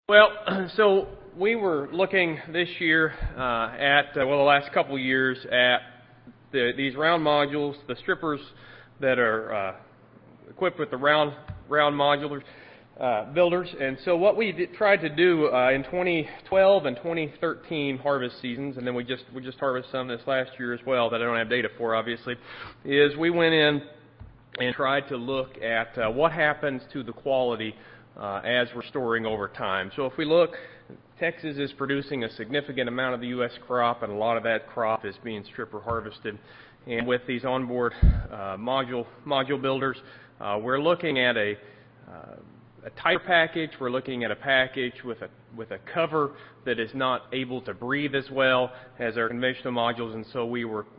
Well, so we were looking this year the last couple of years at these round modules, the strippers that are equipped with the round modular builders. And so what we tried to do in 2012 and 2013 harvest seasons, and then we just harvested some this last year as well that I don't have data for, obviously, is we went in and tried to look at what happens to the quality as we're storing over time. So if we look, Texas is producing a significant amount of the U.S. crop, and a lot of that crop is being stripper harvested. And with these onboard module builders, we're looking at a tighter package. We're looking at a package with a cover that is not able to breathe as well as our conventional modules, and so we were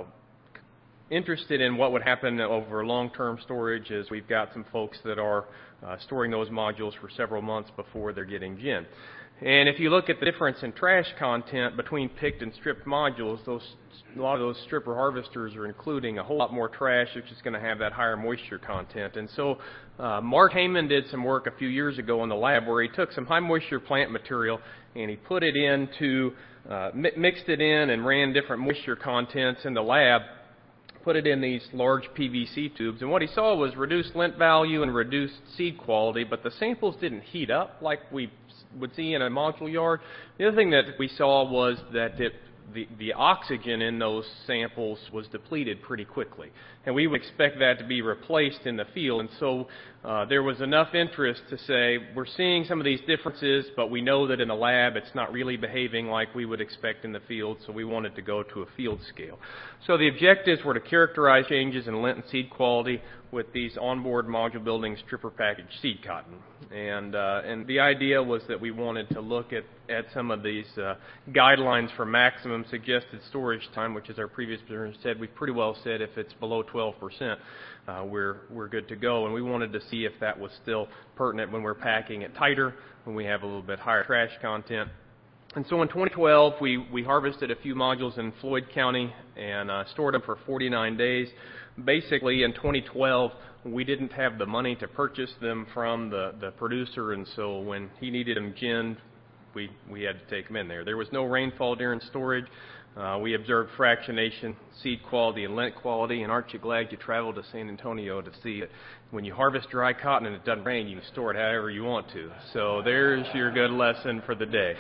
interested in what would happen over long-term storage, as we've got some folks that are storing those modules for several months before they're getting gin. And if you look at the difference in trash content between picked and stripped modules, a lot of those stripper harvesters are including a whole lot more trash, which is going to have that higher moisture content. And so Mark Heyman did some work a few years ago in the lab where he took some high moisture plant material and he put it into, mixed it in and ran different moisture contents in the lab, put it in these large PVC tubes, and what he saw was reduced lint value and reduced seed quality, but the samples didn't heat up like we would see in a module yard. The other thing that we saw was that the oxygen in those samples was depleted pretty quickly, and we would expect that to be replaced in the field. And so there was enough interest to say, we're seeing some of these differences, but we know that in the lab it's not really behaving like we would expect in the field, so we wanted to go to a field scale. So the objectives were to characterize changes in lint and seed quality with these onboard module building stripper package seed cotton. And the idea was that we wanted to look at some of these guidelines for maximum suggested storage time, which, as our previous presenter said, we pretty well said if it's below 12%, we're good to go. And we wanted to see if that was still pertinent when we're packing it tighter, when we have a little bit higher trash content. And so in 2012, we harvested a few modules in Floyd County and stored them for 49 days. Basically, in 2012, we didn't have the money to purchase them from the producer, and so when he needed them ginned, we had to take them in there. There was no rainfall during storage. We observed fractionation, seed quality, and lint quality, and aren't you glad you traveled to San Antonio to see that when you harvest dry cotton and it doesn't rain, you can store it however you want to. So there's your good lesson for the day.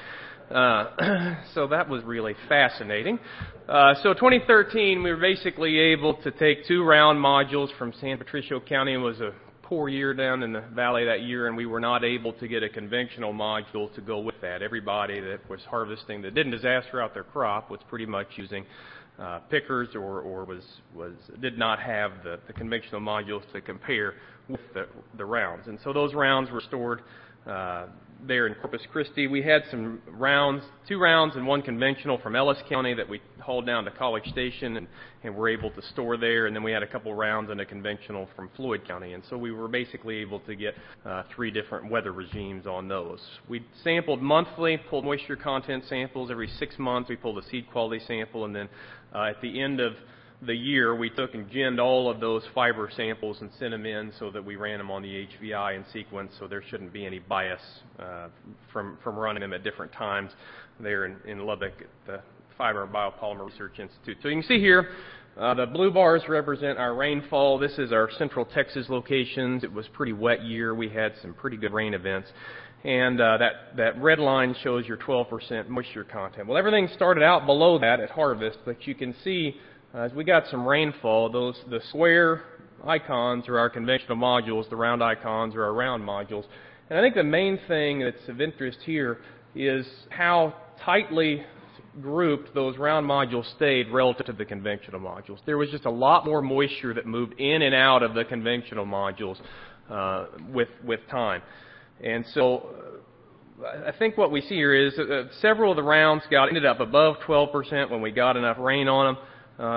So that was really fascinating. So 2013, we were basically able to take 2 round modules from San Patricio County. It was a poor year down in the valley that year, and we were not able to get a conventional module to go with that. Everybody that was harvesting that didn't disaster out their crop was pretty much using pickers or did not have the conventional modules to compare with the rounds. And so those rounds were stored there in Corpus Christi. We had some rounds, 2 rounds and 1 conventional from Ellis County that we hauled down to College Station and were able to store there. And then we had a couple rounds and a conventional from Floyd County. And so we were basically able to get 3 different weather regimes on those. We sampled monthly, pulled moisture content samples every 6 months. We pulled a seed quality sample, and then at the end of the year, we took and ginned all of those fiber samples and sent them in so that we ran them on the HVI in sequence, so there shouldn't be any bias from running them at different times there in Lubbock at the Fiber and Biopolymer Research Institute. So you can see here, the blue bars represent our rainfall. This is our Central Texas locations. It was a pretty wet year. We had some pretty good rain events. And that red line shows your 12% moisture content. Well, everything started out below that at harvest, but you can see as we got some rainfall, the square icons are our conventional modules, the round icons are our round modules. And I think the main thing that's of interest here is how tightly grouped those round modules stayed relative to the conventional modules. There was just a lot more moisture that moved in and out of the conventional modules with time. And so I think what we see here is several of the rounds ended up above 12% when we got enough rain on them.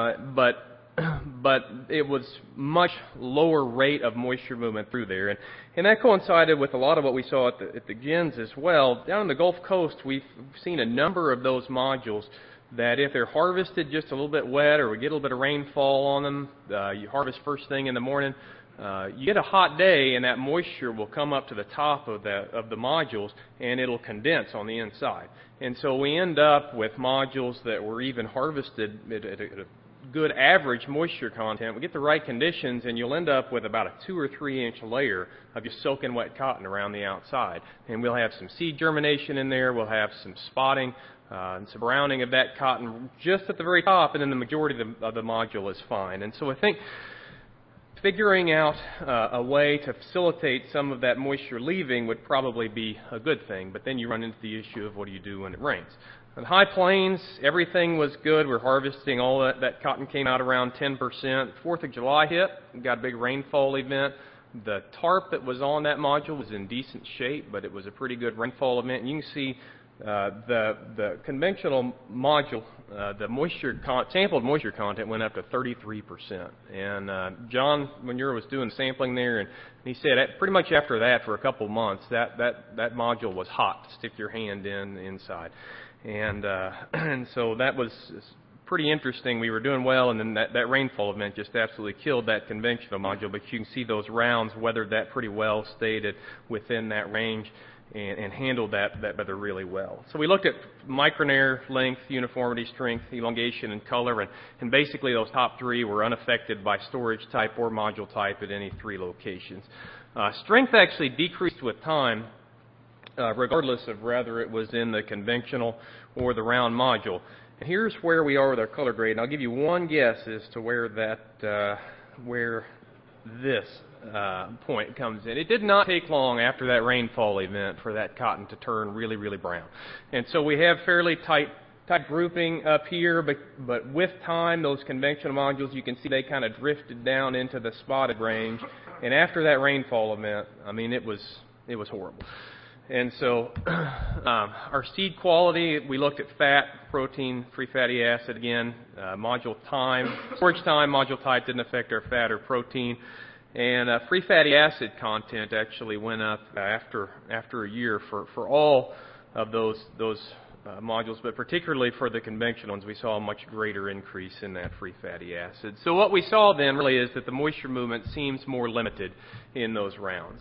But it was much lower rate of moisture movement through there. And that coincided with a lot of what we saw at the gins as well. Down in the Gulf Coast, we've seen a number of those modules that if they're harvested just a little bit wet or we get a little bit of rainfall on them, you harvest first thing in the morning, you get a hot day and that moisture will come up to the top of the modules and it'll condense on the inside. And so we end up with modules that were even harvested at a good average moisture content. We get the right conditions and you'll end up with about a 2 or 3 inch layer of just soaking wet cotton around the outside. And we'll have some seed germination in there, we'll have some spotting and some browning of that cotton just at the very top, and then the majority of the module is fine. And so I think figuring out a way to facilitate some of that moisture leaving would probably be a good thing, but then you run into the issue of what do you do when it rains. In the high plains, everything was good. We're harvesting all that cotton came out around 10%. 4th of July hit, we got a big rainfall event. The tarp that was on that module was in decent shape, but it was a pretty good rainfall event. And you can see the conventional module, the sampled moisture content went up to 33%. And John Manure was doing sampling there, and he said that pretty much after that, for a couple months, that module was hot to stick your hand inside. And so that was pretty interesting. We were doing well, and then that rainfall event just absolutely killed that conventional module. But you can see those rounds weathered that pretty well, stayed within that range, and handled that weather really well. So we looked at micronair, length, uniformity, strength, elongation, and color, and basically those top 3 were unaffected by storage type or module type at any 3 locations. Strength actually decreased with time, regardless of whether it was in the conventional or the round module. And here's where we are with our color grade, and I'll give you one guess as to where this point comes in. It did not take long after that rainfall event for that cotton to turn really, really brown. And so we have fairly tight grouping up here, but with time, those conventional modules, you can see they kind of drifted down into the spotted range. And after that rainfall event, I mean, it was horrible. And so our seed quality, we looked at fat, protein, free fatty acid again, module time, storage time, module type didn't affect our fat or protein. And free fatty acid content actually went up after a year for all of those modules, but particularly for the conventional ones, we saw a much greater increase in that free fatty acid. So what we saw then really is that the moisture movement seems more limited in those rounds.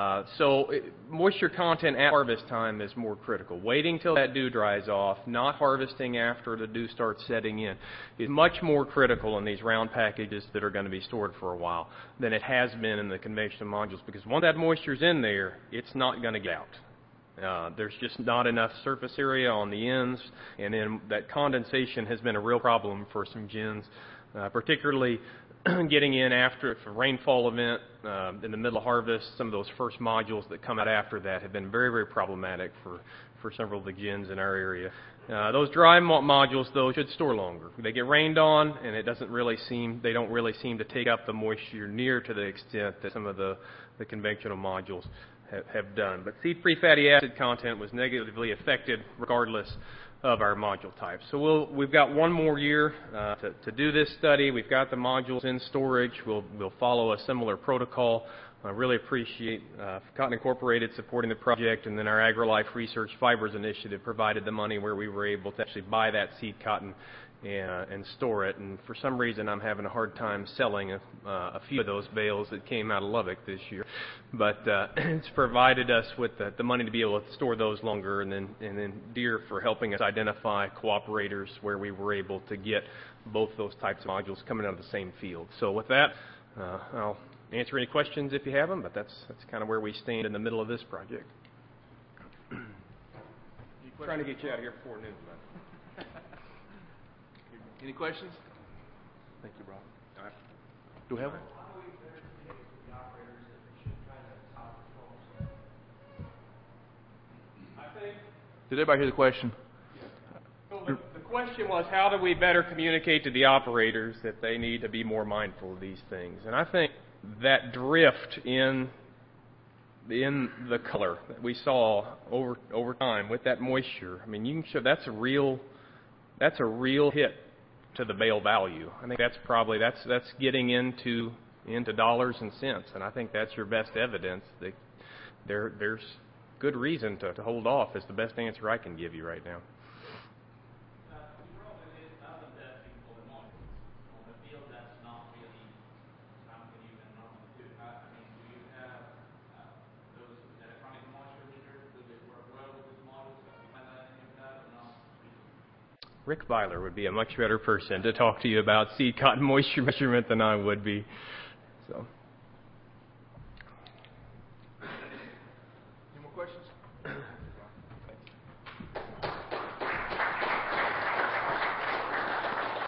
Moisture content at harvest time is more critical. Waiting till that dew dries off, not harvesting after the dew starts setting in, is much more critical in these round packages that are going to be stored for a while than it has been in the conventional modules, because once that moisture's in there, it's not going to get out. There's just not enough surface area on the ends, and then that condensation has been a real problem for some gins, particularly getting in after a rainfall event in the middle of harvest. Some of those first modules that come out after that have been very, very problematic for several of the gins in our area. Those dry modules, though, should store longer. They get rained on, and they don't really seem to take up the moisture near to the extent that some of the conventional modules have done. But seed-free fatty acid content was negatively affected regardless of our module type. So we've got one more year to do this study. We've got the modules in storage. We'll follow a similar protocol. I really appreciate Cotton Incorporated supporting the project, and then our AgriLife Research Fibers Initiative provided the money where we were able to actually buy that seed cotton and store it. And for some reason, I'm having a hard time selling a few of those bales that came out of Lubbock this year. But it's provided us with the money to be able to store those longer, and then Deere for helping us identify cooperators where we were able to get both those types of modules coming out of the same field. So with that, I'll answer any questions if you have them, but that's kind of where we stand in the middle of this project. Trying to get you out of here before noon, man. Any questions? Thank you, Rob. All right. Do we have one? Did everybody hear the question? So the question was, how do we better communicate to the operators that they need to be more mindful of these things? And I think that drift in the color that we saw over time with that moisture, I mean, you can show that's a real hit to the bale value. I think that's getting into dollars and cents, and I think that's your best evidence that there's good reason to hold off is the best answer I can give you right now. Rick Byler would be a much better person to talk to you about seed cotton moisture measurement than I would be. So. Any more questions?